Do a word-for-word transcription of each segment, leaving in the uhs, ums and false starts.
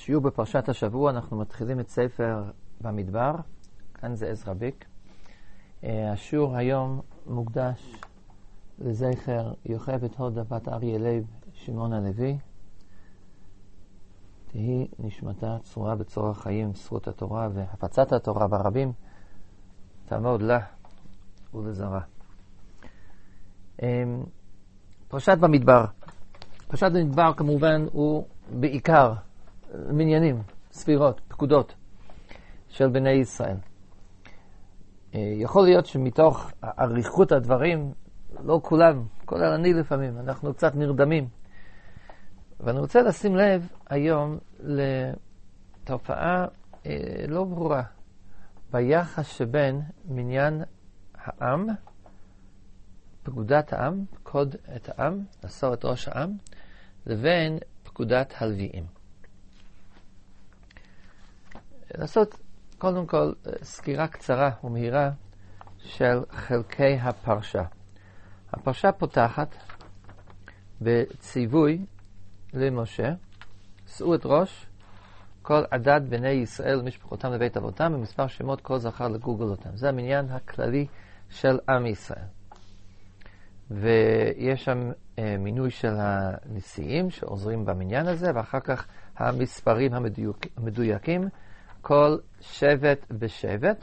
שיעור בפרשת השבוע, אנחנו מתחילים את ספר במדבר, כאן זה עזרא ביק. השיעור היום מוקדש לזכר יוכבד הודה בת אריה לייב שמעון הלוי. תהי נשמתה צרורה בצרור החיים, זכות התורה והפצת התורה ברבים, תעמוד לה ולזרע. פרשת במדבר. פרשת במדבר כמובן הוא בעיקר מניינים, ספירות, פקודות של בני ישראל. יכול להיות שמתוך אריכות הדברים, לא כולם, כולל אני לפעמים, אנחנו קצת נרדמים. ואני רוצה לשים לב היום לתופעה אה, לא ברורה ביחס שבין מניין העם, פקודת העם, קוד את העם, מסור את ראש העם, לבין פקודת הלוויים. לעשות קודם כל סקירה קצרה ומהירה של חלקי הפרשה. הפרשה פותחת בציווי למשה, שאו את ראש כל עדת בני ישראל ומשפחותם לבית אבותם, במספר שמות כל זכר לגולגל אותם. זה המניין הכללי של עם ישראל. ויש שם אה, מינוי של הנשיאים שעוזרים במניין הזה, ואחר כך המספרים המדויק, המדויקים, כל שבט בשבט.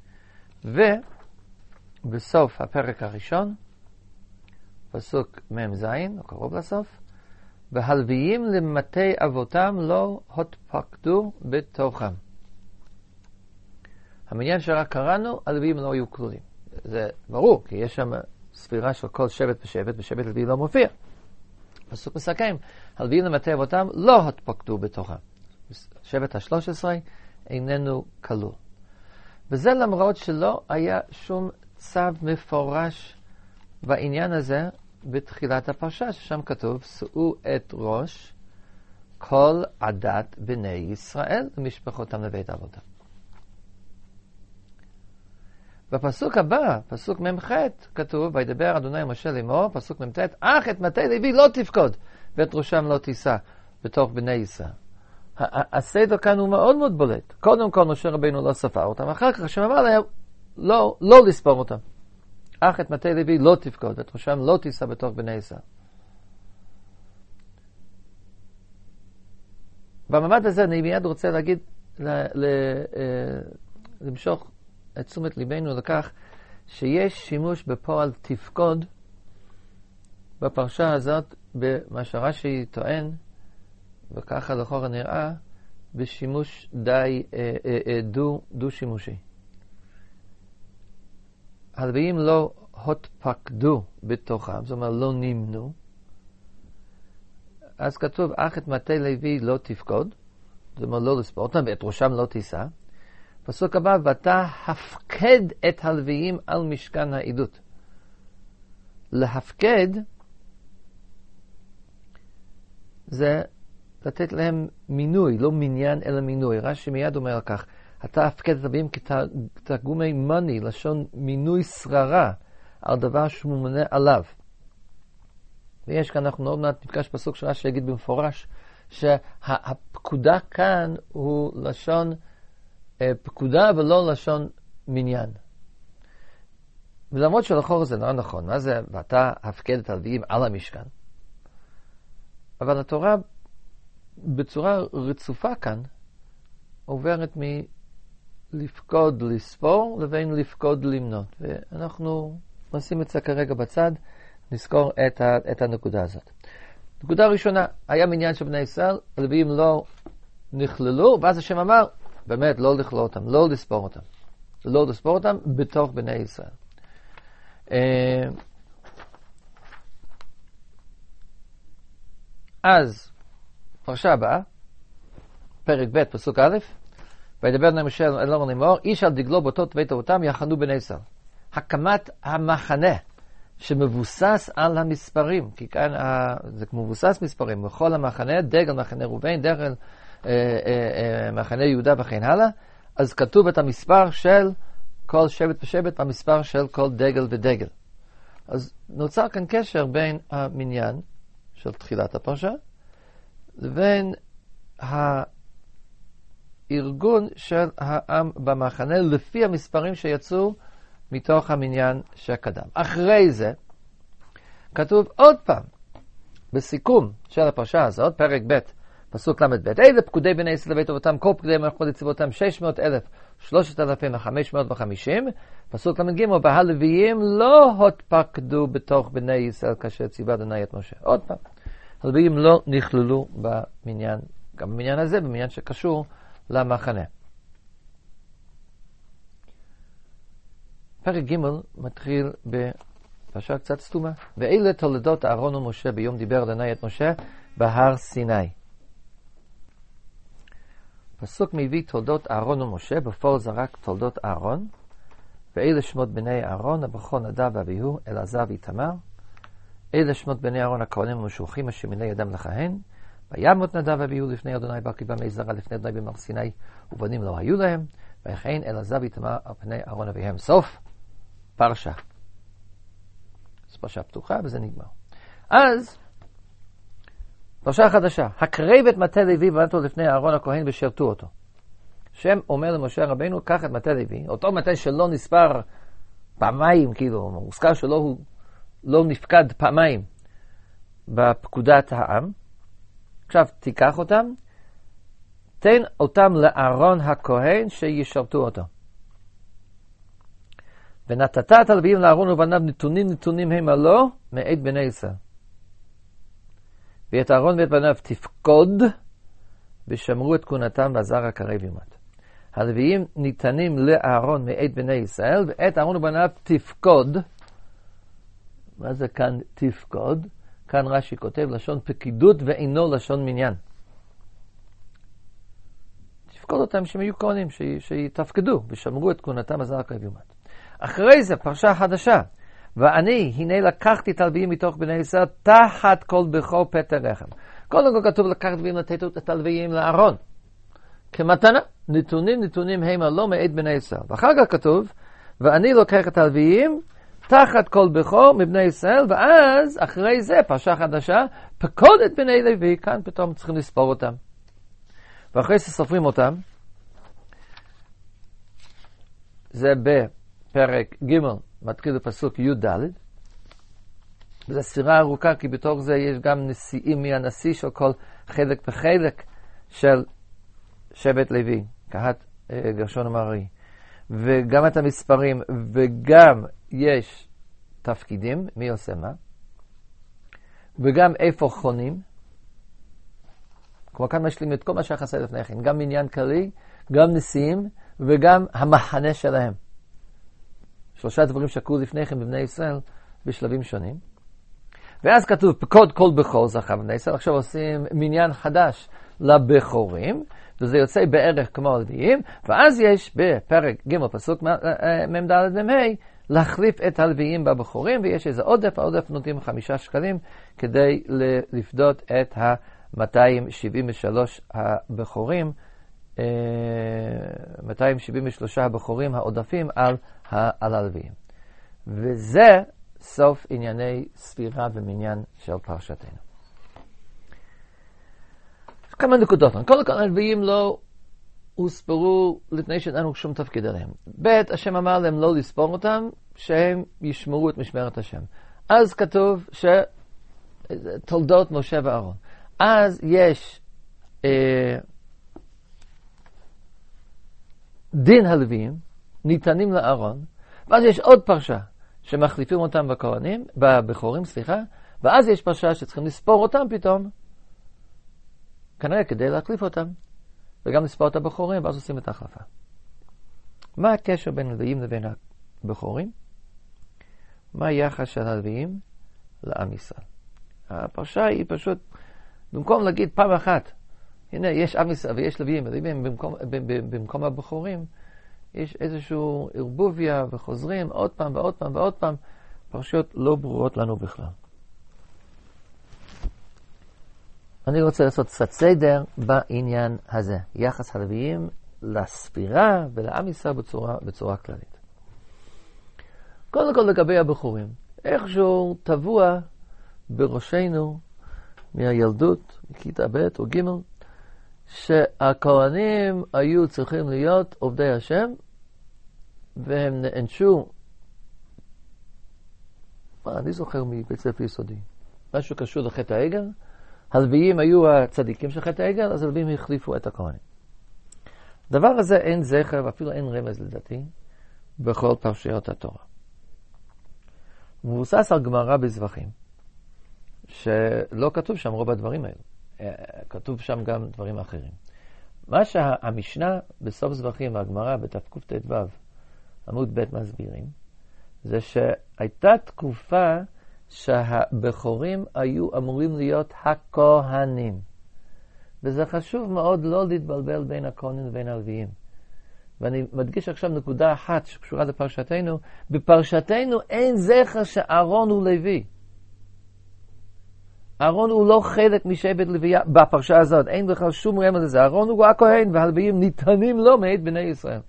ובסוף הפרק הראשון, פסוק מ"ז, או קרוב לסוף, והלוויים למטה אבותם לא התפקדו בתוכם. המניין שרק קראנו, הלוויים לא היו כלולים. זה ברור, כי יש שם ספירה של כל שבט ושבט, ושבט לוי לא מופיע. פסוק מסכם, הלוויים למטה אבותם לא התפקדו בתוכם. שבט ה-שלוש עשרה איננו כלול. וזה למרות שלא היה שום צו מפורש בעניין הזה, בתחילת הפרשה, ששם כתוב, שאו את ראש כל עדת בני ישראל ומשפחותם לבית אבותם. בפסוק הבא, פסוק מ"ח, כתוב, וידבר אדוני משה לאמור, פסוק מ"ט, אך את מטה לוי לא תפקוד, ואת ראשם לא תישא בתוך בני ישראל. הסדר כאן הוא מאוד מאוד בולט. קודם כל משה רבינו לא ספר אותם, אחר כך השם אמר להם לא, לא לספור אותם. אך את מטה לוי לא תפקוד, את ראשם לא תישא בתוך בני ישראל. במעמד הזה אני מיד רוצה להגיד, ל, ל, למשוך את תשומת ליבנו לכך, שיש שימוש בפועל תפקוד בפרשה הזאת, במה שרש"י טוען, וככה לכאורה נראה, בשימוש די אה, אה, דו, דו שימושי. הלוויים לא התפקדו בתוכם, זאת אומרת לא נמנו. אז כתוב, אך את מטה לוי לא תפקוד, זאת אומרת לא לספור אותם, ואת ראשם לא תישא. פסוק הבא, ואתה הפקד את הלוויים על משכן העדות. להפקד זה לתת להם מינוי, לא מניין אלא מינוי. רש"י מיד אומר על כך, אתה הפקד את הלוויים כתרגומי מוני, לשון מינוי שררה, על דבר שהוא ממונה עליו. ויש כאן, אנחנו עוד מעט נפגש פסוק שרש"י יגיד במפורש, שהפקודה כאן הוא לשון פקודה ולא לשון מניין. ולמרות שלכאורה זה לא נכון, מה זה, ואתה הפקד את הלוויים על המשכן? אבל התורה בצורה רצופה כאן עוברת מלפקוד לספור לבין לפקוד למנות. ואנחנו נשים את זה כרגע בצד, נזכור את, ה, את הנקודה הזאת. נקודה ראשונה, היה מניין של בני ישראל, הלוויים לא נכללו, ואז השם אמר, באמת לא לכלול אותם, לא לספור אותם. לא לספור אותם בתוך בני ישראל. אז, פרשה הבאה, פרק ב' פסוק א', וידבר אדוני משה אל אהרון לאמור, איש על דגלו באותות בית אבותם יחנו בני ישראל. הקמת המחנה שמבוסס על המספרים, כי כאן זה מבוסס מספרים, בכל המחנה, דגל מחנה ראובן, דגל אה, אה, אה, מחנה יהודה וכן הלאה, אז כתוב את המספר של כל שבט ושבט, המספר של כל דגל ודגל. אז נוצר כאן קשר בין המניין של תחילת הפרשה, לבין ארגון של העם במחנה לפי המספרים שיצאו מתוך המניין שקדם. אחרי זה כתוב עוד פעם, בסיכום של הפרשה הזאת, פרק ב', פסוק למד ב', אלה פקודי בני ישראל לבית אבותם, כל פקודי מלכות לצבאותם, שש מאות אלף, שלושת אלפים וחמש מאות וחמישים, פסוק למד ג', והלוויים לא התפקדו בתוך בני ישראל כאשר ציווה אדוני את משה. עוד פעם, הלוויים לא נכללו במניין, גם במניין הזה, במניין שקשור למחנה. פרק ג' מתחיל בפרשה קצת סתומה. ואלה תולדות אהרון ומשה ביום דיבר אדוני את משה בהר סיני. פסוק מביא תולדות אהרון ומשה, בפועל זה רק תולדות אהרון. ואלה שמות בני אהרון, הבכור נדב ואביהו, אלעזר ואיתמר. אלה שמות בני אהרון הכהנים המשוחים אשר מינה ידם לכהן. וימות נדב ואביהו לפני אדוני בהרכיבה מזרע לפני אדוני במר סיני, ובנים לא היו להם. ויכהן אלעזר ואיתמר על פני אהרון אביהם. סוף פרשה. זו פרשה פתוחה וזה נגמר. אז פרשה חדשה. הקרב את מטה לוי ובנתו לפני אהרון הכהן ושרתו אותו. שם אומר למשה רבינו, קח את מטה לוי, אותו מטה שלא נספר פעמיים, כאילו, מוזכר שלא הוא לא נפקד פעמיים בפקודת העם. עכשיו תיקח אותם, תן אותם לאהרון הכהן שישרתו אותו. ונתת את הלוויים לאהרון ובניו נתונים נתונים הם הלא מאת בני ישראל. ואת אהרון ואת בניו תפקוד ושמרו את כהונתם והזרע הקרב יומת. הלוויים ניתנים לאהרון מאת בני ישראל, ואת אהרון ובניו תפקוד. מה זה כאן תפקוד? כאן רש"י כותב לשון פקידות ואינו לשון מניין. תפקוד אותם שהם יהיו כהנים, שיתפקדו ושמרו את כהונתם והזרע הקרב יומת. אחרי זה פרשה חדשה. ואני, הנה לקחתי את הלוויים מתוך בני ישראל תחת כל בכור פטר רחם. קודם כל כתוב לקחת הלוויים לתת את הלוויים לאהרון. כמתנה, נתונים נתונים הם הלא מאת בני ישראל. ואחר כך כתוב, ואני לוקח את הלוויים תחת כל בכור מבני ישראל, ואז אחרי זה פרשה חדשה, פקוד את בני לוי, כאן פתאום צריכים לספור אותם. ואחרי שסופרים אותם, זה בפרק ג' מתחיל בפסוק י' ד', וזו ספירה ארוכה, כי בתוך זה יש גם נשיאים מהנשיא של כל חלק וחלק של שבט לוי, קהת גרשון אמרי, וגם את המספרים, וגם יש תפקידים, מי עושה מה, וגם איפה חונים, כמו כאן משלים את כל מה שחסר לפני כן, גם מניין כללי, גם נשיאים, וגם המחנה שלהם. שלושה דברים שקרו לפני כן בבני ישראל בשלבים שונים. ואז כתוב, פקוד כל בכור זכה בבני ישראל, עכשיו עושים מניין חדש לבכורים, וזה יוצא בערך כמו הלוויים, ואז יש בפרק ג' פסוק מ"ד מ"ה, להחליף את הלוויים בבכורים, ויש איזה עודף, העודף נותנים חמישה שקלים, כדי לפדות את ה-מאתיים שבעים ושלושה הבכורים, מאתיים שבעים ושלושה הבכורים העודפים על הלוויים. וזה סוף ענייני ספירה ומניין של פרשתנו. כמה נקודות. כל כך הלוויים לא הוספרו לפני שאין לנו שום תפקיד עליהם. ב' השם אמר להם לא לספור אותם, שהם ישמרו את משמרת השם. אז כתוב שתולדות משה ואהרון. אז יש אה, דין הלוויים, ניתנים לאהרון, ואז יש עוד פרשה שמחליפים אותם בכהנים, בבכורים, סליחה, ואז יש פרשה שצריכים לספור אותם פתאום, כנראה כדי להחליף אותם, וגם לספור את הבכורים, ואז עושים את ההחלפה. מה הקשר בין הלוויים לבין הבכורים? מה היחס של הלוויים לעם ישראל? הפרשה היא פשוט, במקום להגיד פעם אחת, הנה יש עם ישראל ויש לוויים, ולוויים במקום, במקום הבכורים, יש איזשהו ערבוביה וחוזרים עוד פעם ועוד פעם ועוד פעם, פרשות לא ברורות לנו בכלל. אני רוצה לעשות קצת סדר בעניין הזה, יחס הלוויים לספירה ולעם ישראל בצורה, בצורה כללית. קודם כל לגבי הבכורים, איכשהו טבוע בראשנו מהילדות, מכיתה ב' או ג', שהכהנים היו צריכים להיות עובדי השם, והם נענשו, מה, אני זוכר מבית ספר יסודי, משהו קשור לחטא העגל, הלוויים היו הצדיקים של חטא העגל, אז הלוויים החליפו את הכהנים. דבר הזה אין זכר, ואפילו אין רמז לדעתי, בכל פרשיות התורה. מבוסס על גמרא בזבחים, שלא כתוב שם רוב הדברים האלה. כתוב שם גם דברים אחרים. מה שהמשנה בסוף זבחים והגמרא בתקט"ו עמוד ב' מסבירים, זה שהייתה תקופה שהבכורים היו אמורים להיות הכהנים. וזה חשוב מאוד לא להתבלבל בין הכהנים ובין הלוויים. ואני מדגיש עכשיו נקודה אחת שקשורה לפרשתנו. בפרשתנו אין זכר שאהרון הוא לוי. אהרון הוא לא חלק משבט לוי בפרשה הזאת. אין בכלל שום רמז לזה. אהרון הוא הכהן והלוויים ניתנים לו מאת בני ישראל.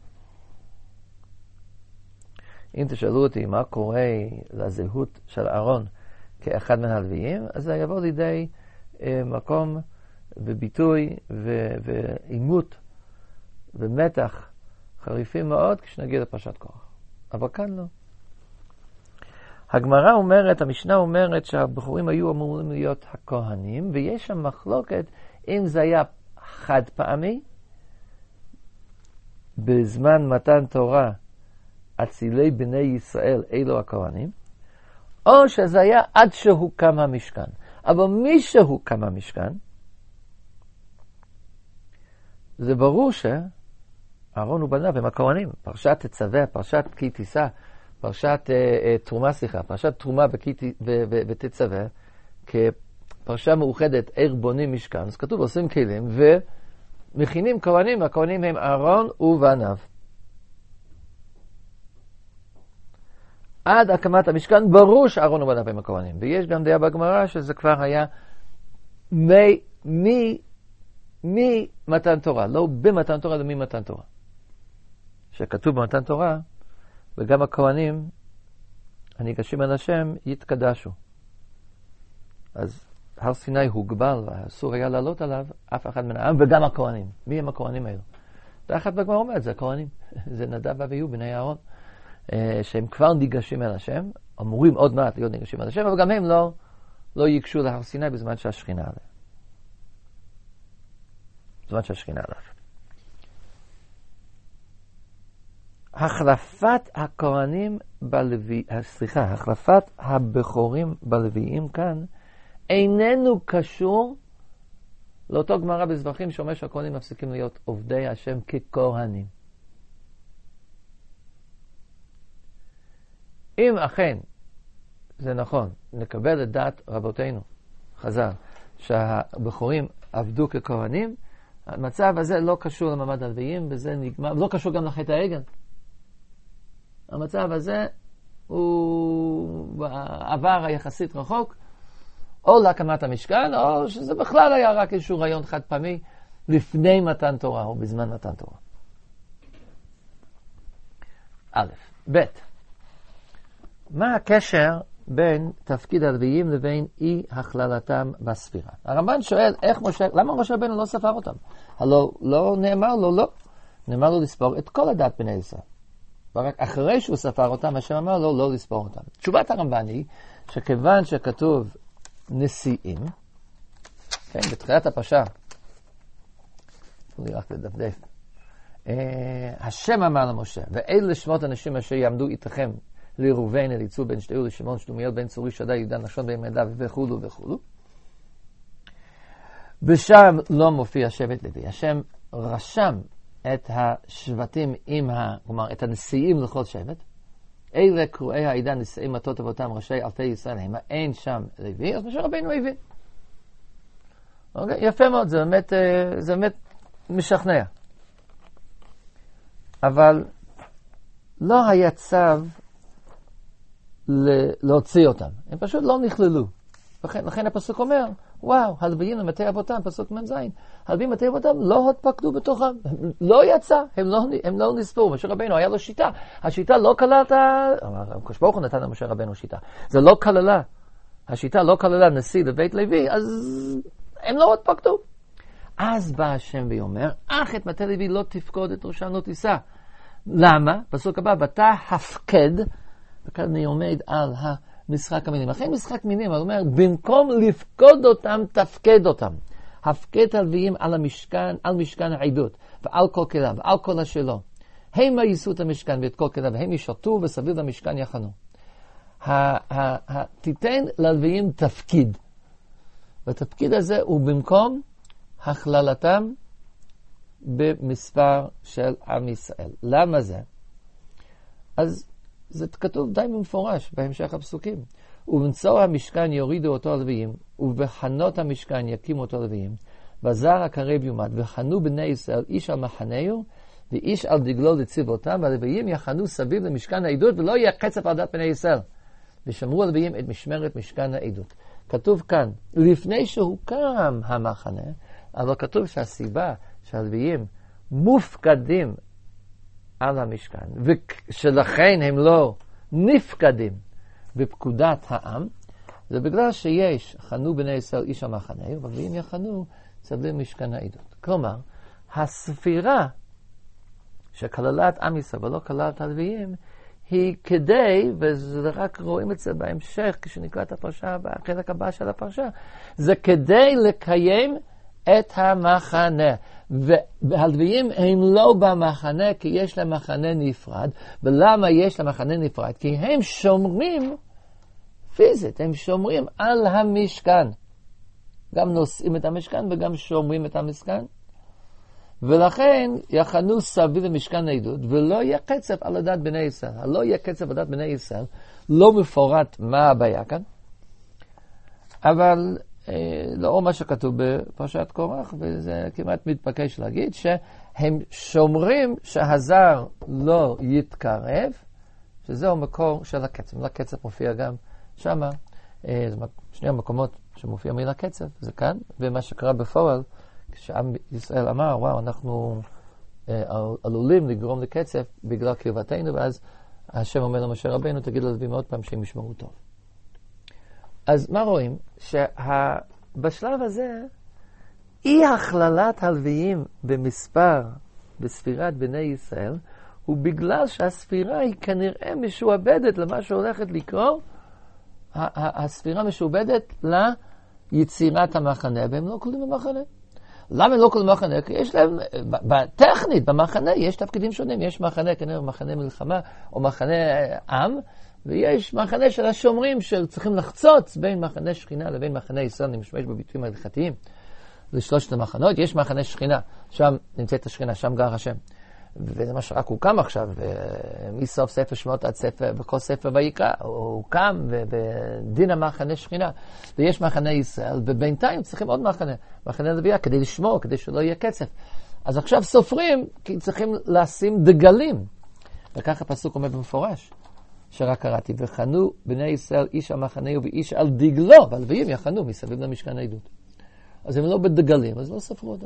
אם תשאלו אותי מה קורה לזהות של אהרון כאחד מן הלוויים, אז זה יבוא לידי אה, מקום וביטוי ו- ועימות ומתח חריפים מאוד כשנגיע לפרשת קורח. אבל כאן לא. הגמרא אומרת, המשנה אומרת שהבחורים היו אמורים להיות הכהנים, ויש שם מחלוקת אם זה היה חד פעמי, בזמן מתן תורה אצילי בני ישראל אלו הכהנים, או שזה היה עד שהוקם המשכן. אבל מי שהוקם המשכן, זה ברור שאהרון ובניו הם הכהנים. פרשת תצווה, פרשת כי תישא, פרשת אה, אה, תרומה, סליחה, פרשת תרומה ותצווה, כפרשה מאוחדת, איך בונים משכן, אז כתוב עושים כלים ומכינים כהנים, והכהנים הם אהרון ובניו. עד הקמת המשכן ברור שאהרון ובניו הם הכהנים, ויש גם דעה בגמרא שזה כבר היה מי, מי, מי מתן תורה, לא במתן תורה, אלא ממתן תורה. שכתוב במתן תורה, וגם הכהנים הניגשים אל השם יתקדשו. אז הר סיני הוגבל, ואסור היה לעלות עליו אף אחד מן העם, וגם הכהנים. מי הם הכהנים האלו? ואחת בגמרא אומרת, זה הכהנים. זה נדב ואביהו בני אהרון, שהם כבר ניגשים אל השם, אמורים עוד מעט להיות ניגשים אל השם, אבל גם הם לא, לא ייגשו להר סיני בזמן שהשכינה עליהם. בזמן שהשכינה עליו. החלפת הכהנים בלוי, סליחה, החלפת הבכורים בלוויים כאן, איננו קשור לאותו גמרא בזבחים שאומר שהכהנים מפסיקים להיות עובדי השם ככהנים. אם אכן זה נכון, נקבל את דעת רבותינו, חז"ל, שהבכורים עבדו ככהנים, המצב הזה לא קשור למעמד הלוויים, וזה נגמר, לא קשור גם לחטא העגל. המצב הזה הוא עבר היחסית רחוק, או להקמת המשכן, או שזה בכלל היה רק איזשהו רעיון חד פעמי לפני מתן תורה, או בזמן מתן תורה. א', ב', מה הקשר בין תפקיד הלוויים לבין אי הכללתם בספירה? הרמב"ן שואל, איך משה, למה משה רבנו לא ספר אותם? הלא לא נאמר לו, לא. נאמר לו לספור את כל הדת בני ישראל. ורק אחרי שהוא ספר אותם, השם אמר לו לא לספור אותם. תשובת הרמב"ן היא, שכיוון שכתוב נשיאים, כן, בתחילת הפרשה, אני רק לדפדף, אה, השם אמר למשה, ואלה שמות אנשים אשר יעמדו איתכם, לראובן, אליצור, בן שתיהו, לשמעון, שלומיאל, בן צורי, שדי, יהודה, נחשון, בן יהודה, וכו' וכו'. ושם לא מופיע שבט לוי. השם רשם את השבטים עם ה... כלומר, את הנשיאים לכל שבט. אלה קרואי העידן, נשיאים מטות אבותם, ראשי אלפי ישראל, הם אין שם לוי, אז משה רבנו הבין. אוקיי? יפה מאוד, זה באמת, זה באמת משכנע. אבל לא היה צו להוציא אותם. הם פשוט לא נכללו. לכן, לכן הפסוק אומר, וואו, הלוויים למתי אבותם, פסוק מ"ז, הלוויים למתי אבותם לא התפקדו בתוכם, לא יצא, הם לא, הם לא נספרו. משה רבנו היה לו שיטה, השיטה לא כללה את ה... הקדוש ברוך הוא נתן למשה רבנו שיטה, זה לא כללה, השיטה לא כללה נשיא לבית לוי, אז הם לא התפקדו. אז בא השם ויאמר, אך את מטה לוי לא תפקוד את ראשם לא תישא. למה? פסוק הבא, ואתה הפקד, וכאן אני עומד על המשחק המינים. אחרי משחק מינים, הוא אומר, במקום לפקוד אותם, תפקד אותם. הפקד הלוויים על המשכן, על משכן העדות, ועל כל כליו, ועל כל השלו. הם יישאו את המשכן ואת כל כליו, והם ישרתו וסביב המשכן יחנו. תיתן ללוויים תפקיד. והתפקיד הזה הוא במקום הכללתם במספר של עם ישראל. למה זה? אז זה כתוב די במפורש בהמשך הפסוקים. ובנצור המשכן יורידו אותו הלוויים, ובחנות המשכן יקימו אותו הלוויים. בזר הקרב יומד, וחנו בני ישראל איש על מחנהו, ואיש על דגלו לציב אותם, והלוויים יחנו סביב למשכן העדות, ולא יהיה קצף על דת בני ישראל. ושמרו הלוויים את משמרת משכן העדות. כתוב כאן, לפני שהוקם המחנה, אבל כתוב שהסיבה שהלוויים מופקדים על המשכן, ושלכן הם לא נפקדים בפקודת העם, זה בגלל שיש, חנו בני ישראל איש המחנה, והלוויים יחנו סביב משכן העדות. כלומר, הספירה שכללה את עם ישראל ולא כללה את הלוויים, היא כדי, ורק רואים את זה בהמשך, כשנקרא את הפרשה, בחלק הבא של הפרשה, זה כדי לקיים את המחנה. והלוויים הם לא במחנה, כי יש להם מחנה נפרד. ולמה יש להם מחנה נפרד? כי הם שומרים פיזית, הם שומרים על המשכן. גם נושאים את המשכן וגם שומרים את המשכן. ולכן יחנו סביב למשכן העדות, ולא יהיה קצף על הדת בני ישראל. לא יהיה קצף על הדת בני ישראל, לא מפורט מה הבעיה כאן, אבל אה, לאור מה שכתוב בפרשת קורח, וזה כמעט מתבקש להגיד, שהם שומרים שהזר לא יתקרב, שזהו מקור של הקצף. מילה קצף מופיע גם שמה, אה, שני המקומות שמופיע מילה קצף, זה כאן, ומה שקרה בפועל, כשעם ישראל אמר, וואו, אנחנו אה, עלולים לגרום לקצף בגלל קרבתנו, ואז השם אומר למשה רבינו, תגיד ללוויים עוד פעם שהם ישמעו טוב. אז מה רואים? שבשלב הזה, אי הכללת הלוויים במספר, בספירת בני ישראל, הוא בגלל שהספירה היא כנראה משועבדת למה שהולכת לקרוא, הספירה משועבדת ליצירת המחנה, והם לא כלולים במחנה. למה לא כל מחנה? כי יש להם, בטכנית, במחנה, יש תפקידים שונים. יש מחנה, כנראה מחנה מלחמה, או מחנה עם, ויש מחנה של השומרים שצריכים לחצוץ בין מחנה שכינה לבין מחנה ישראל, אני משתמש בביטויים ההלכתיים, לשלושת המחנות. יש מחנה שכינה, שם נמצאת השכינה, שם גר השם. וזה מה שרק הוקם עכשיו, מסוף ספר שמות עד ספר, בכל ספר ויקרא, הוא הוקם, ובדין המחנה שכינה. ויש מחנה ישראל, ובינתיים צריכים עוד מחנה, מחנה לוויה, כדי לשמור, כדי שלא יהיה קצף. אז עכשיו סופרים, כי צריכים לשים דגלים. וכך הפסוק אומר במפורש, שרק קראתי, וחנו בני ישראל איש המחנה ואיש על דגלו, והלוויים יחנו מסביב למשכן העדות. אז הם לא בדגלים, אז לא ספרו אותם.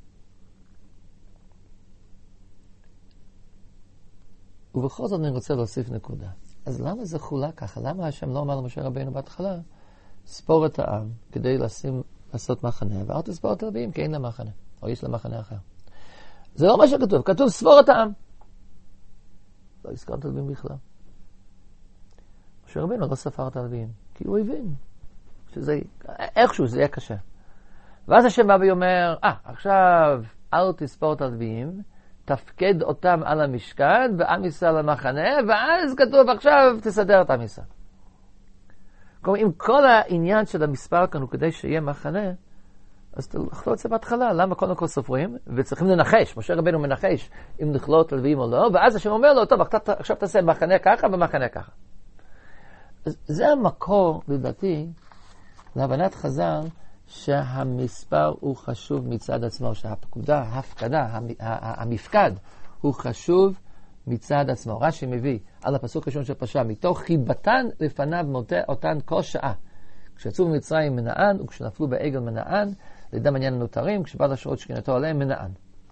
ובכל זאת אני רוצה להוסיף נקודה. אז למה זה חולק ככה? למה השם לא אמר למשה רבינו בהתחלה, ספור את העם כדי לשים, לעשות מחנה, ואל תספור את הלוויים כי אין לה מחנה, או יש לה מחנה אחר. זה לא מה שכתוב, כתוב ספור את העם. לא הזכרת את הלוויים בכלל. משה רבינו לא ספר את הלוויים, כי הוא הבין שזה, איכשהו זה יהיה קשה. ואז השם בא ואומר, אה, עכשיו אל תספור את הלוויים, תפקד אותם על המשכן, ועם ישראל המחנה, ואז כתוב עכשיו תסדר את עם ישראל. כלומר, אם כל העניין של המספר כאן הוא כדי שיהיה מחנה, אז תלכלו את זה בהתחלה. למה קודם כל סופרים? וצריכים לנחש, משה רבינו מנחש אם נכלול את הלוויים או לא, ואז השם אומר לו, טוב, עכשיו תעשה מחנה ככה ומחנה ככה. זה המקור, לדעתי, להבנת חז"ל, שהמספר הוא חשוב מצד עצמו, שהפקודה, ההפקדה, המפקד הוא חשוב מצד עצמו. רש"י מביא על הפסוק הראשון של פרשה, מתוך חיבתן לפניו מוטה אותן כל שעה. כשיצאו ממצרים מנען, וכשנפלו בעגל מנען, לידם עניין הנותרים, כשבא לשרות שכינתו עליהם מנען.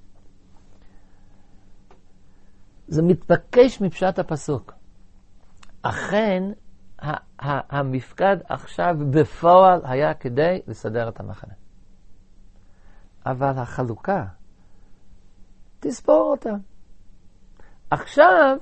זה מתבקש מפשט הפסוק. אכן, המפקד עכשיו בפועל היה כדי לסדר את המחנה. אבל החלוקה, תספור אותה. עכשיו,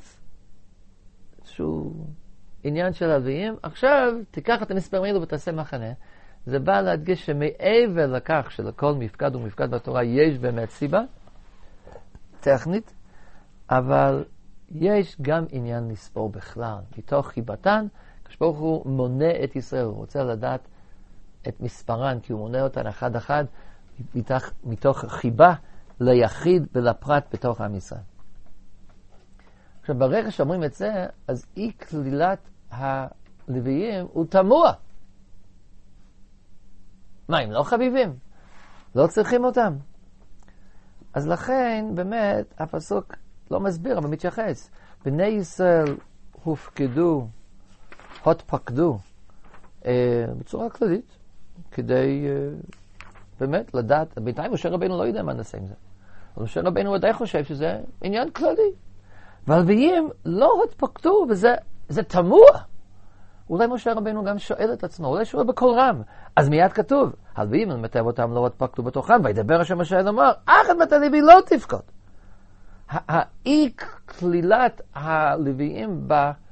שהוא עניין של הלוויים, עכשיו תיקח את המספרים האלו ותעשה מחנה. זה בא להדגיש שמעבר לכך שלכל מפקד ומפקד בתורה יש באמת סיבה טכנית, אבל יש גם עניין לספור בכלל. מתוך חיבתן, כשברוך הוא מונה את ישראל, הוא רוצה לדעת את מספרן, כי הוא מונה אותן אחד אחד, מתוך, מתוך חיבה ליחיד ולפרט בתוך עם ישראל. עכשיו, ברגע שאומרים את זה, אז אי כלילת הלוויים הוא תמוה. מה, הם לא חביבים? לא צריכים אותם. אז לכן, באמת, הפסוק לא מסביר, אבל מתייחס. בני ישראל הופקדו, הותפקדו, אה, בצורה כללית, כדי אה, באמת לדעת, בינתיים משה רבינו לא יודע מה נעשה עם זה. אבל משה רבינו עדיין חושב שזה עניין כללי. והלוויים לא הותפקדו, וזה זה תמוה. אולי משה רבינו גם שואל את עצמו, אולי שואל בכל רם. אז מיד כתוב, הלוויים, אני מתאר אותם, לא הותפקדו בתוכם, וידבר השם משה לומר, אחד מת הלוי לא תפקוד. האי כלילת הלוויים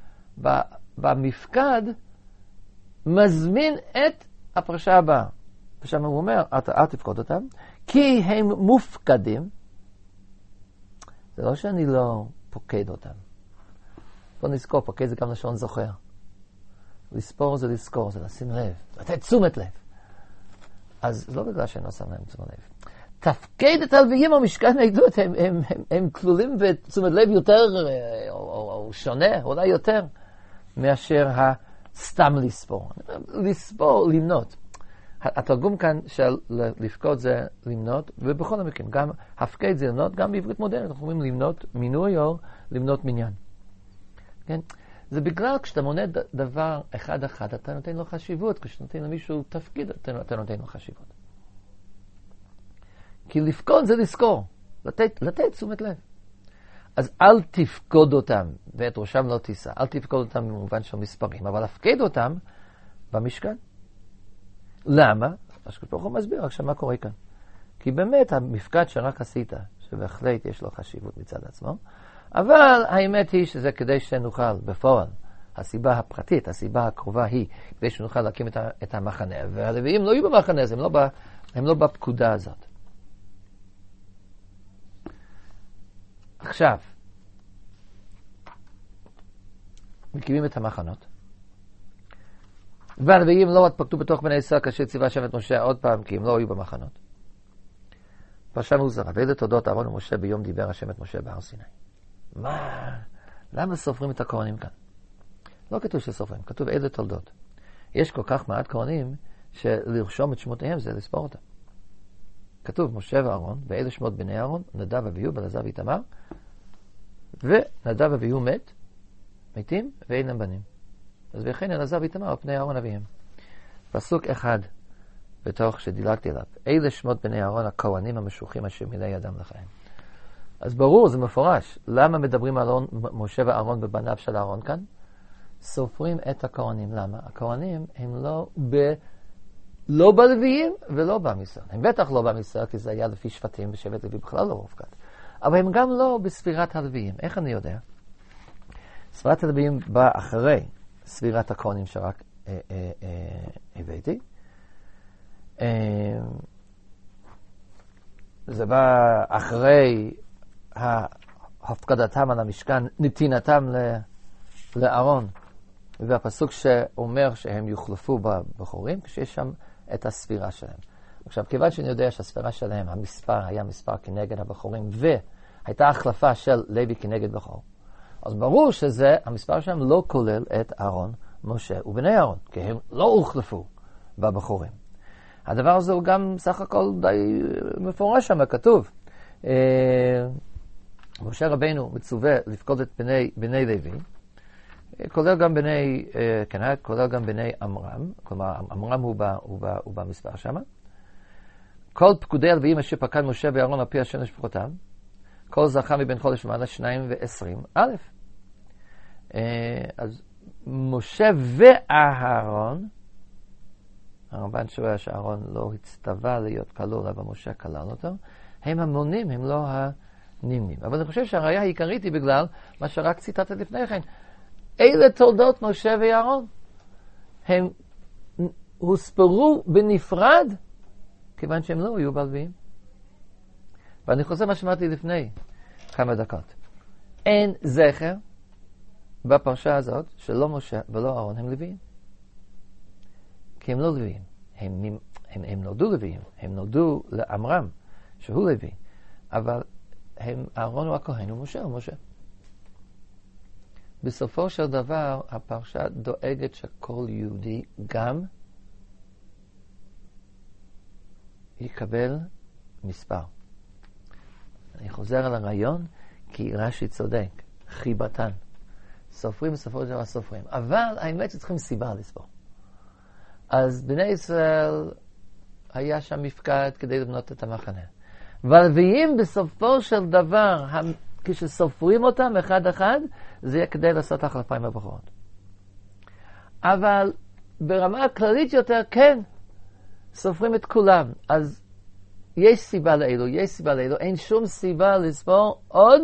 במפקד מזמין את הפרשה הבאה. ושם הוא אומר, אל תפקוד אותם, כי הם מופקדים. זה לא שאני לא פוקד אותם. בוא נזכור, פוקד זה גם לשון זוכר. לספור זה לזכור, זה לשים לב, לתת תשומת לב. אז לא בגלל שאני לא שם להם תשומת לב. תפקד את הלוויים המשכן העדות, הם, הם, הם, הם כלולים בתשומת לב יותר, או, או, או שונה, אולי יותר, מאשר הסתם לספור. לספור, למנות. התרגום כאן של לפקוד זה למנות, ובכל המקרים, גם הפקד זה למנות, גם בעברית מודרנית, אנחנו אומרים למנות מינוי או למנות מניין. כן? זה בגלל כשאתה מונה דבר אחד אחד, אתה נותן לו חשיבות, כשאתה נותן למישהו תפקיד, אתה נותן לו חשיבות. כי לפקוד זה לזכור, לתת, לתת תשומת לב. אז אל תפקוד אותם, ואת ראשם לא תישא, אל תפקוד אותם במובן של מספרים, אבל לפקד אותם במשכן. למה? אז כשברוך הוא מסביר עכשיו מה קורה כאן. כי באמת המפקד שרק עשית, שבהחלט יש לו חשיבות מצד עצמו, אבל האמת היא שזה כדי שנוכל בפועל, הסיבה הפרטית, הסיבה הקרובה היא, כדי שנוכל להקים את, ה, את המחנה, והלוויים לא יהיו במחנה הזה, הם לא, ב, הם לא בפקודה הזאת. עכשיו, מקימים את המחנות, והלוויים לא התפקדו בתוך בני ישראל כאשר ציווה השם את משה עוד פעם, כי הם לא היו במחנות. פרשה מוזרה, ואלה תודות אהרון ומשה ביום דיבר השם את משה בהר סיני. מה? למה סופרים את הכהנים כאן? לא כתוב שסופרים, כתוב אלה תולדות. יש כל כך מעט כהנים שלרשום את שמותיהם זה לספור אותם. כתוב משה ואהרון, ואלה שמות בני אהרון, נדב אביהו, אלעזר ואיתמר, ונדב אביהו מת, מתים, ואין להם בנים. אז וכן אלעזר ואיתמר על פני אהרון אביהם. פסוק אחד, בתוך שדילגתי עליו, אלה שמות בני אהרון הכהנים המשוחים אשר מילא ידם לחיים. אז ברור, זה מפורש. למה מדברים על משה ואהרון בבניו של אהרון כאן? סופרים את הכהנים. למה? הכהנים הם לא ב... לא בלוויים ולא בעם ישראל. הם בטח לא בעם ישראל, כי זה היה לפי שבטים, ושבט לוי בכלל לא מופקד. אבל הם גם לא בספירת הלוויים. איך אני יודע? ספירת הלוויים באה אחרי ספירת הכהנים שרק אה, אה, אה, הבאתי. אה, זה בא אחרי הפקדתם על המשכן, נתינתם לארון, והפסוק שאומר שהם יוחלפו בבחורים, כשיש שם את הספירה שלהם. עכשיו, כיוון שאני יודע שהספירה שלהם, המספר היה מספר כנגד הבחורים, והייתה החלפה של לוי כנגד בחור, אז ברור שזה, המספר שלהם לא כולל את אהרון, משה ובני אהרון, כי הם לא הוחלפו בבחורים. הדבר הזה הוא גם סך הכל די מפורש שם, כתוב. משה רבינו מצווה לפקוד את בני, בני לוי, כולל גם בני, כן, כולל גם בני אמרם, כלומר, אמרם הוא, בא, הוא, בא, הוא במספר שם. כל פקודי הלוויים אשר פקד משה ואהרון על פי השם לשפחותם, כל זכה מבין חודש ומעלה שניים ועשרים, א'. אז משה ואהרון הרמב"ן שואל שאהרון לא הצטווה להיות כלול, אבל משה כלל אותו. הם המונים, הם לא הנמנים. אבל אני חושב שהראיה העיקרית היא בגלל מה שרק ציטטת לפני כן. אלה תולדות משה ואהרון. הם הוספרו בנפרד, כיוון שהם לא היו בלוויים. ואני חוזר מה שאמרתי לפני כמה דקות. אין זכר בפרשה הזאת שלא משה ולא אהרון הם לוויים. כי הם לא לוויים. הם, הם, הם נולדו לוויים. הם נולדו לעמרם, שהוא לוי. אבל הם, אהרון הוא הכהן ומשה הוא משה. בסופו של דבר, הפרשה דואגת שכל יהודי גם יקבל מספר. אני חוזר על הרעיון, כי רש"י צודק, חיבתן. סופרים בסופו של דבר סופרים. אבל האמת שצריכים סיבה לספור. אז בני ישראל היה שם מפקד כדי לבנות את המחנה. והלוויים בסופו של דבר, כשסופרים אותם אחד אחד, זה יהיה כדי לעשות החלפה עם הבחורות. אבל ברמה הכללית יותר, כן, סופרים את כולם. אז יש סיבה לאלו, יש סיבה לאלו, אין שום סיבה לספור עוד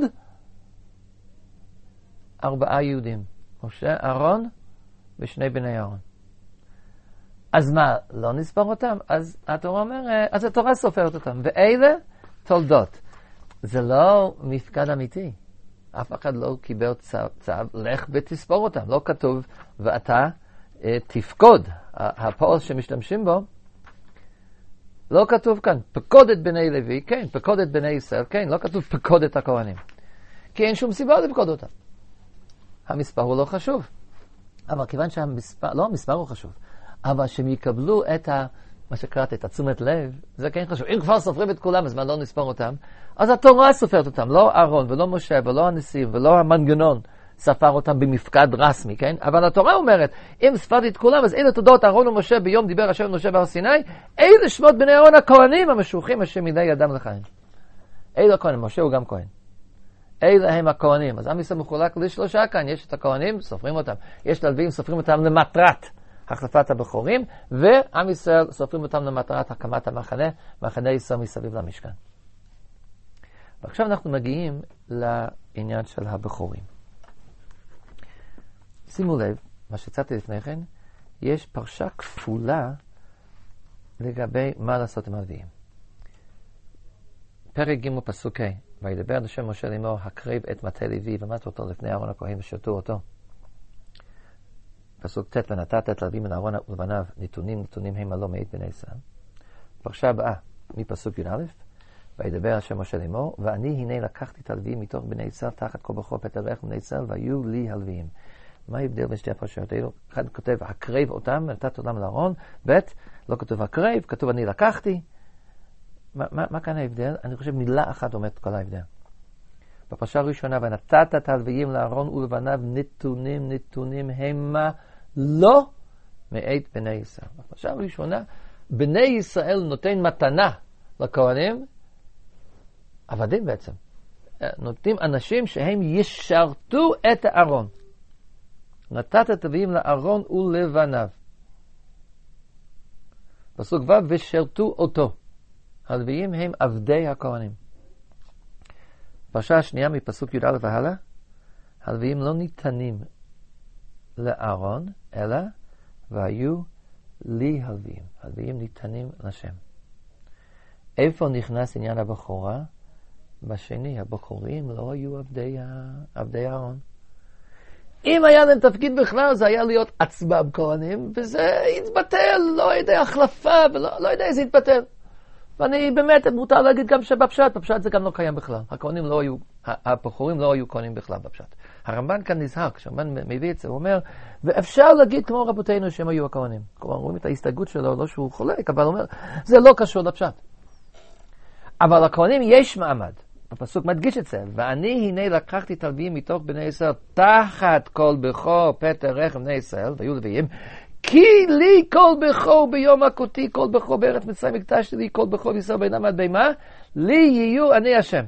ארבעה יהודים. משה, אהרון ושני בני אהרון. אז מה, לא נספור אותם? אז התורה אומרת, אז התורה סופרת אותם. ואלה תולדות. זה לא מפקד אמיתי. אף אחד לא קיבל צו, צו לך ותספור אותם. לא כתוב, ואתה אה, תפקוד. הפועל שמשתמשים בו, לא כתוב כאן, פקוד את בני לוי, כן, פקוד את בני ישראל, כן, לא כתוב פקוד את הכהנים. כי אין שום סיבה לפקוד אותם. המספר הוא לא חשוב. אבל כיוון שהמספר, לא המספר הוא חשוב, אבל שהם יקבלו את ה, מה שקראת, את התשומת לב, זה כן חשוב. אם כבר סופרים את כולם, אז מה לא נספר אותם? אז התורה סופרת אותם, לא אהרון ולא משה ולא הנשיאים ולא המנגנון ספר אותם במפקד רסמי, כן? אבל התורה אומרת, אם ספרתי את כולם, אז אלה תודות אהרון ומשה ביום דיבר השם משה בהר סיני, אלה שמות בני אהרון הכהנים המשוחים השם מידי ידם לחיים. אלה הכהנים, משה הוא גם כהן. אלה הם הכהנים. אז עם ישראל מחולק לשלושה כאן, יש את הכהנים, סופרים אותם. יש את הלוויים, סופרים אותם למטרת החלפת הבכורים, ועם ישראל סופרים אותם למטרת הקמת המחנה, מחנה ישראל מסביב למשכן. ועכשיו אנחנו מגיעים לעניין של הבכורים. שימו לב, מה שצאתי לפני כן, יש פרשה כפולה לגבי מה לעשות עם הלוויים. פרק ג' פסוק ה', וידבר השם משה לאמור, הקרב את מטה לוי ומת אותו לפני אהרון הכהן ושתו אותו. פסוק ט', ונתת את הלוויים מן אהרון ולבניו, נתונים נתונים הם הלא מאת בני ישראל. פרשה הבאה, מפסוק י"א, וידבר השם משה לאמור, ואני הנה לקחתי את הלוויים מתוך בני ישראל תחת כל בכור פטר ריח בני ישראל, והיו לי הלוויים. מה ההבדל בין שתי הפרשיות האלו? אחד כותב, הקרב אותם, נתת אותם לאהרון, ב' לא כתוב הקרב, כתוב אני לקחתי. מה, מה, מה כאן ההבדל? אני חושב מילה אחת אומרת כל ההבדל. בפרשה הראשונה, ונתת את הלוויים לאהרון ולבניו, נתונים נתונים המה לא מאת בני ישראל. בפרשה הראשונה, בני ישראל נותן מתנה לכהנים, עבדים בעצם. נותנים אנשים שהם ישרתו את הארון. נתת את הלוויים לאהרון ולבניו. פסוק ו' ושרתו אותו. הלוויים הם עבדי הכהנים. פרשה השנייה מפסוק י"א והלאה, הלוויים לא ניתנים לאהרון, אלא והיו לי הלוויים. הלוויים ניתנים לשם. איפה נכנס עניין הבכורה? בשני, הבכורים לא היו עבדי, עבדי אהרון. אם היה להם תפקיד בכלל, זה היה להיות עצמם כהנים, וזה התבטל, לא יודע, החלפה, ולא לא יודע איזה התבטל. ואני באמת, מותר להגיד גם שבפשט, בפשט זה גם לא קיים בכלל. הכהנים לא היו, הבכורים לא היו כהנים בכלל בפשט. הרמב"ן כאן נזהר, כשהרמב"ן מביא את זה, הוא אומר, ואפשר להגיד כמו רבותינו שהם היו הכהנים. כלומר, רואים את ההסתייגות שלו, לא שהוא חולק, אבל הוא אומר, זה לא קשור לפשט. אבל לכהנים יש מעמד. הפסוק מדגיש את זה, ואני הנה לקחתי את הלוויים מתוך בני ישראל, תחת כל בכור פטר ריח בני ישראל, והיו לוויים, כי לי כל בכור ביום הכותי, כל בכור בארץ מצרים הקדשתי לי, כל בכור בישראל בינם עד בימה, לי יהיו אני השם.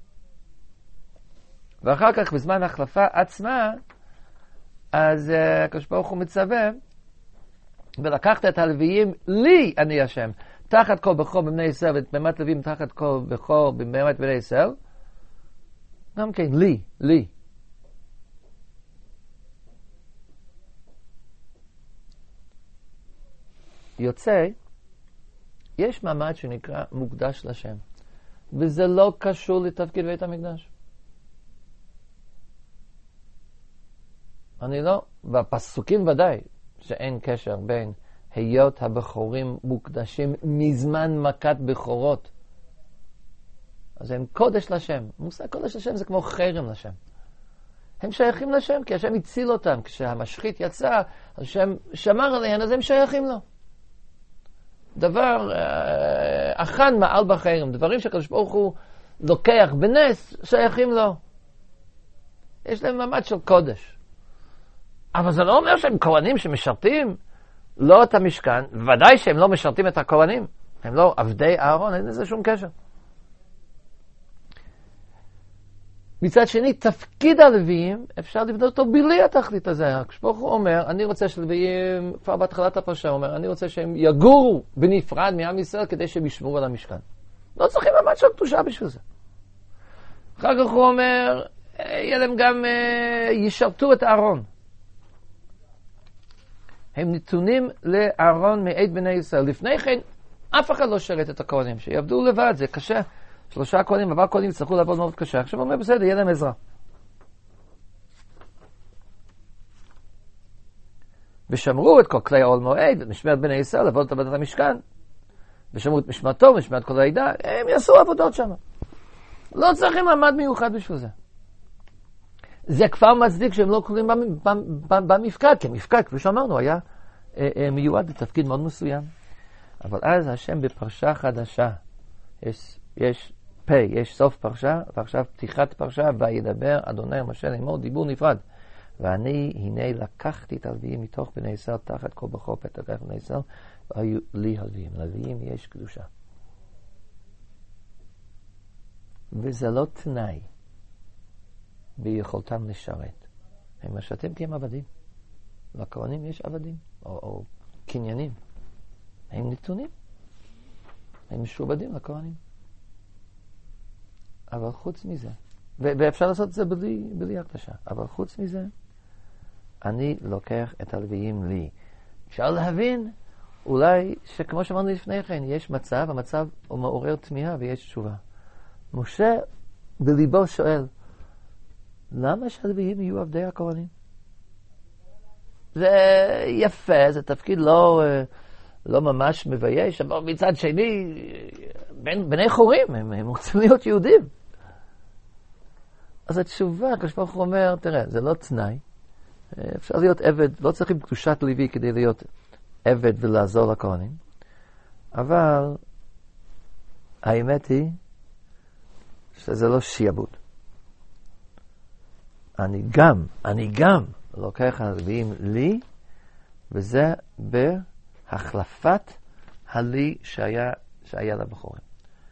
ואחר כך בזמן ההחלפה עצמה, אז הקדוש ברוך הוא מצווה ולקחת את הלוויים לי אני השם, תחת כל בכור בבני ישראל, ואת בהמת לוויים תחת כל בכור בהמת בני ישראל, גם כן, לי, לי. יוצא, יש מעמד שנקרא מוקדש לשם, וזה לא קשור לתפקיד בית המקדש. אני לא, בפסוקים ודאי, שאין קשר בין היות הבכורים מוקדשים מזמן מכת בכורות. אז הם קודש לשם. מושג קודש לשם זה כמו חרם לשם. הם שייכים לשם, כי השם הציל אותם. כשהמשחית יצא, השם שמר עליהם, אז הם שייכים לו. דבר, אחן מעל בחרם, דברים שקדוש ברוך הוא לוקח בנס, שייכים לו. יש להם מעמד של קודש. אבל זה לא אומר שהם כהנים שמשרתים לא את המשכן, ודאי שהם לא משרתים את הכהנים. הם לא עבדי אהרון, אין לזה שום קשר. מצד שני, תפקיד הלוויים, אפשר לבנות אותו בלי התכלית הזה. כשברוך הוא אומר, אני רוצה שלוויים, כבר בהתחלת הפרשה הוא אומר, אני רוצה שהם יגורו בנפרד מעם ישראל כדי שהם ישמרו על המשכן. לא צריכים מעמד של קדושה בשביל זה. אחר כך הוא אומר, יהיה להם גם, ישרתו את אהרון. הם נתונים לאהרון מעד בני ישראל. לפני כן, אף אחד לא שרת את הכהנים, שיעבדו לבד, זה קשה. שלושה כהנים, אבל כהנים יצטרכו לעבוד מאוד קשה. עכשיו הוא אומר, בסדר, יהיה להם עזרה. ושמרו את כל כלי העול מועד, את משמרת בני ישראל, לעבוד את עבודת המשכן. ושמרו את משמרתו, משמרת כל העדה, הם יעשו עבודות שם. לא צריכים מעמד מיוחד בשביל זה. זה כבר מצדיק שהם לא קוראים במפקד, כי המפקד, כפי שאמרנו, היה מיועד לתפקיד מאוד מסוים. אבל אז השם בפרשה חדשה, יש, יש פה, יש סוף פרשה, ועכשיו פתיחת פרשה, וידבר אדוני משה לאמור דיבור נפרד. ואני, הנה, לקחתי את הלוויים מתוך בני ישראל, תחת כל בכור פתח בני ישראל, והיו לי הלוויים. ללוויים יש קדושה. וזה לא תנאי ביכולתם לשרת. הם משרתים כי הם עבדים. לכהנים יש עבדים, או, או קניינים. הם נתונים. הם משועבדים לכהנים. אבל חוץ מזה, ו- ואפשר לעשות את זה בלי, בלי הקדשה, אבל חוץ מזה, אני לוקח את הלוויים לי. אפשר להבין, אולי שכמו שאמרנו לפני כן, יש מצב, המצב הוא מעורר תמיהה ויש תשובה. משה בליבו שואל, למה שהלוויים יהיו עבדי הכהנים? זה יפה, זה תפקיד לא, לא ממש מבייש, אבל מצד שני, בין, בני חורים, הם, הם רוצים להיות יהודים. אז התשובה, כשברוך הוא אומר, תראה, זה לא תנאי, אפשר להיות עבד, לא צריכים קדושת לוי כדי להיות עבד ולעזור לכהנים, אבל האמת היא שזה לא שיעבוד. אני גם, אני גם לוקח הלוויים לי, וזה בהחלפת הלי שהיה, שהיה לבחורים.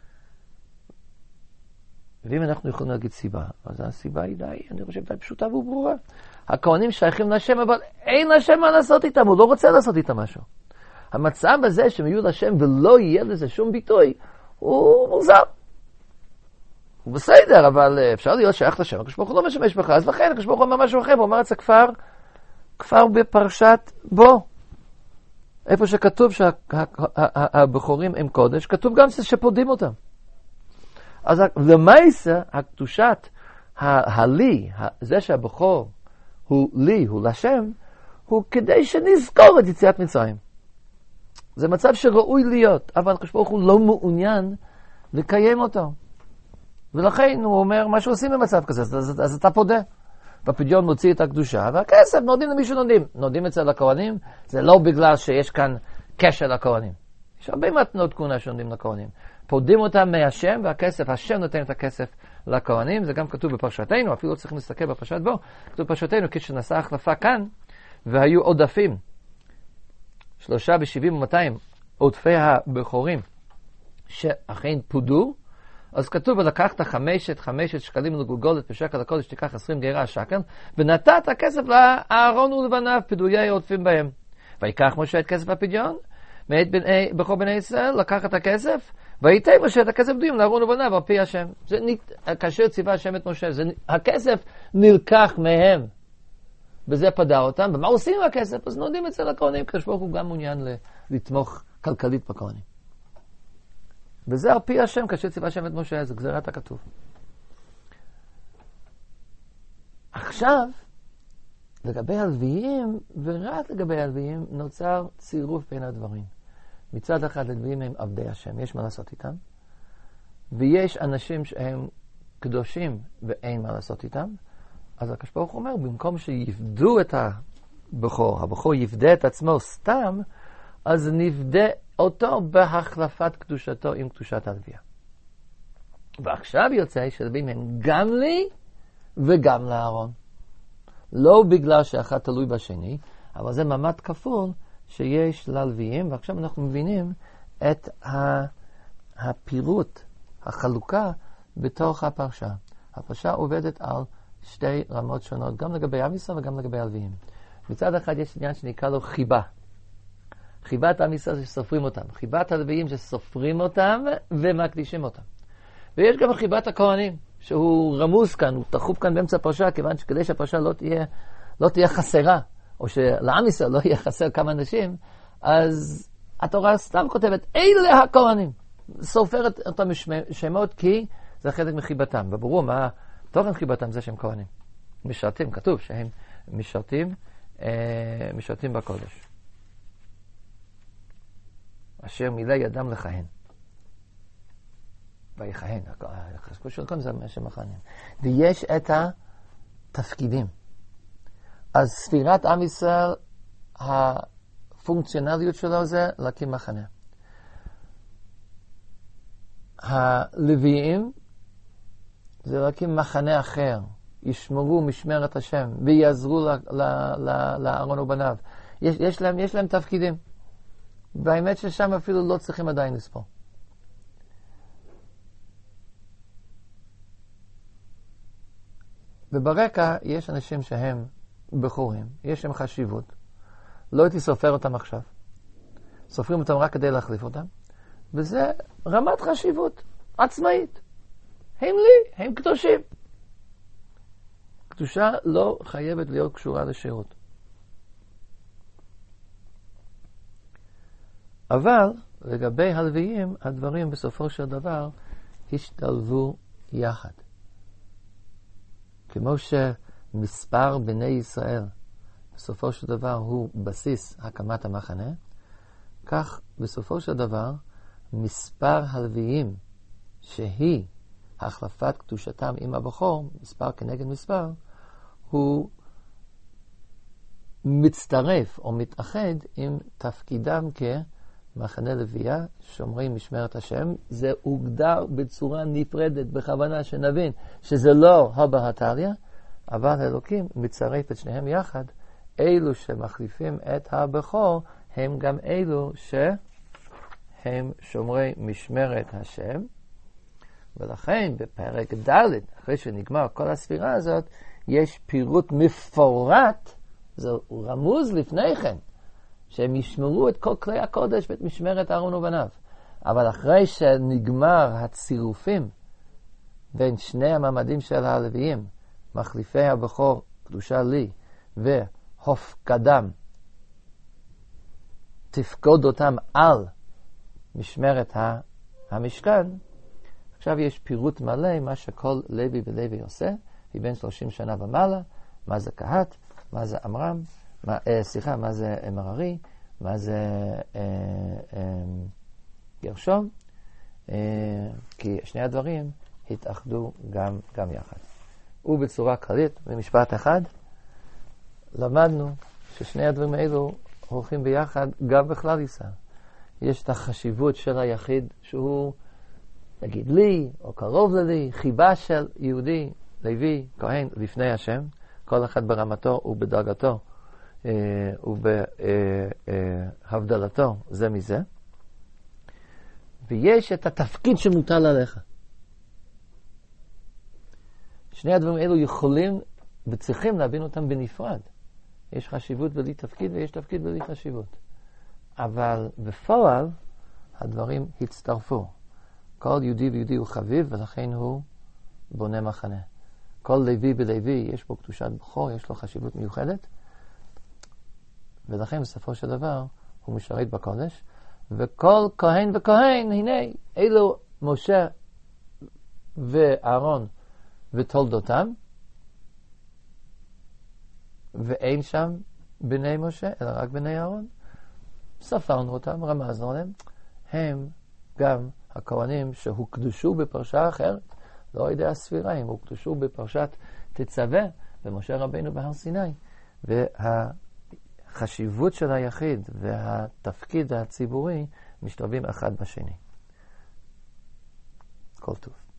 ואם אנחנו יכולים להגיד סיבה, אז הסיבה היא די, אני חושב, די פשוטה וברורה. הכהנים שייכים לשם, אבל אין לשם מה לעשות איתם, הוא לא רוצה לעשות איתם משהו. המצב הזה שהם יהיו לשם ולא יהיה לזה שום ביטוי, הוא מוזר. הוא בסדר, אבל אפשר להיות שייך לשם, כשברוך הוא לא משמש בך, אז לכן כשברוך הוא אומר משהו אחר, הוא אומר את זה כבר, כבר בפרשת בו. איפה שכתוב שהבחורים הם קודש, כתוב גם שפודים אותם. אז למעשה, הקדושת הלי, זה שהבחור הוא לי, הוא לשם, הוא כדי שנזכור את יציאת מצרים. זה מצב שראוי להיות, אבל כשברוך הוא לא מעוניין לקיים אותו. ולכן הוא אומר, מה שעושים במצב כזה, אז, אז, אז אתה פודה. בפדיון מוציא את הקדושה, והכסף נותנים למי שנותנים. נותנים אצל הכהנים, זה לא בגלל שיש כאן קשר לכהנים. יש הרבה מתנות כהונה שנותנים לכהנים. פודים אותם מהשם, והכסף, השם נותן את הכסף לכהנים, זה גם כתוב בפרשתנו, אפילו לא צריכים להסתכל בפרשת בו, כתוב בפרשתנו, כשנעשה החלפה כאן, והיו עודפים, שלושה בשבעים ומאתיים, עודפי הבכורים, שאכן פודו, אז כתוב, ולקחת חמשת, חמשת שקלים לגולגולת בשקל הקודש, תיקח עשרים גרה שקל, ונתת הכסף לאהרון ולבניו, פדויי עודפים בהם. ויקח משה את כסף הפדיון, מאת בני, בכל בני ישראל, לקח את הכסף, וייתן משה את הכסף פדיון לאהרון ובניו על פי השם. זה כאשר ציווה השם את משה, זה, הכסף נלקח מהם, בזה פדה אותם, ומה עושים עם הכסף? אז נותנים אצל הכהנים, הקדוש ברוך הוא גם מעוניין לתמוך כלכלית בכהנים. וזה על פי השם, כאשר ציווה השם את משה, זה גזירת הכתוב. עכשיו, לגבי הלוויים, ורק לגבי הלוויים, נוצר צירוף בין הדברים. מצד אחד, הלוויים הם עבדי השם, יש מה לעשות איתם, ויש אנשים שהם קדושים ואין מה לעשות איתם, אז הקדוש ברוך הוא אומר, במקום שיפדו את הבכור, הבכור יפדה את עצמו סתם, אז נפדה אותו בהחלפת קדושתו עם קדושת הלוויה. ועכשיו יוצא שהלוויים הם גם לי וגם לאהרון. לא בגלל שאחד תלוי בשני, אבל זה ממד כפול שיש ללוויים, ועכשיו אנחנו מבינים את הפירוט, החלוקה בתוך הפרשה. הפרשה עובדת על שתי רמות שונות, גם לגבי עם ישראל וגם לגבי הלוויים. מצד אחד יש עניין שנקרא לו חיבה. חיבת עם ישראל שסופרים אותם. חיבת הלוויים שסופרים אותם ומקדישים אותם. ויש גם חיבת הכהנים, שהוא רמוז כאן, הוא תחוב כאן באמצע הפרשה, כיוון שכדי שהפרשה לא תהיה, לא תהיה חסרה, או שלעם ישראל לא יהיה חסר כמה אנשים, אז התורה סתם כותבת, אלה הכהנים. סופרת אותם שמות כי זה חלק מחיבתם. וברור מה תוכן חיבתם זה שהם כהנים. משרתים, כתוב שהם משרתים, אה, משרתים בקודש. אשר מילא ידם לכהן. ויכהן, החזקות של כאן זה שמכהנים. ויש את התפקידים. אז ספירת עם ישראל, הפונקציונליות שלו זה להקים מחנה. הלוויים זה להקים מחנה אחר, ישמרו משמרת השם ויעזרו לאהרון ובניו. יש, יש להם, יש להם תפקידים. והאמת ששם אפילו לא צריכים עדיין לספור. וברקע יש אנשים שהם בחורים, יש להם חשיבות. לא הייתי סופר אותם עכשיו. סופרים אותם רק כדי להחליף אותם. וזה רמת חשיבות עצמאית. הם לי, הם קדושים. קדושה לא חייבת להיות קשורה לשירות. אבל לגבי הלוויים, הדברים בסופו של דבר השתלבו יחד. כמו שמספר בני ישראל בסופו של דבר הוא בסיס הקמת המחנה, כך בסופו של דבר מספר הלוויים שהיא החלפת קדושתם עם הבכור, מספר כנגד מספר, הוא מצטרף או מתאחד עם תפקידם כמחנה לוויה, שומרים משמרת השם. זה הוגדר בצורה נפרדת, בכוונה שנבין שזה לא הובה הטליה, אבל אלוקים מצרף את שניהם יחד. אלו שמחליפים את הבכור הם גם אלו שהם שומרי משמרת השם. ולכן בפרק ד', אחרי שנגמר כל הספירה הזאת, יש פירוט מפורט, זה רמוז לפני כן, שהם ישמרו את כל כלי הקודש ואת משמרת אהרון ובניו. אבל אחרי שנגמר הצירופים בין שני המעמדים של הלוויים, מחליפי הבכור, קדושה לי, והופקדם, תפקוד אותם על משמרת המשכן, עכשיו יש פירוט מלא, מה שכל לוי ולוי עושה, מבין שלושים שנה ומעלה, מה זה קהת, מה זה אמרם, מה, אה, סליחה, מה זה מררי, מה זה אה, אה, גרשום, אה, כי שני הדברים התאחדו גם, גם יחד. ובצורה כללית, במשפט אחד, למדנו ששני הדברים האלו הולכים ביחד גם בכלל ישראל. יש את החשיבות של היחיד שהוא נגיד לי, או קרוב ללי, חיבה של יהודי, לוי, כהן, לפני השם, כל אחד ברמתו ובדרגתו אה, ובהבדלתו אה, זה מזה. ויש את התפקיד שמוטל עליך. שני הדברים האלו יכולים וצריכים להבין אותם בנפרד. יש חשיבות בלי תפקיד ויש תפקיד בלי חשיבות. אבל בפועל הדברים הצטרפו. כל יהודי ויהודי הוא חביב ולכן הוא בונה מחנה. כל לוי בלוי יש בו קדושת בכור, יש לו חשיבות מיוחדת, ולכן בסופו של דבר הוא משרת בקודש, וכל כהן וכהן, הנה, אלו משה ואהרון ותולדותם, ואין שם בני משה, אלא רק בני אהרון. ספרנו אותם, רמזנו עליהם, הם גם הכהנים שהוקדשו בפרשה אחרת, לא על ידי הספירה, הם הוקדשו בפרשת תצווה במשה רבינו בהר סיני, והחשיבות של היחיד והתפקיד הציבורי משתלבים אחד בשני. כל טוב.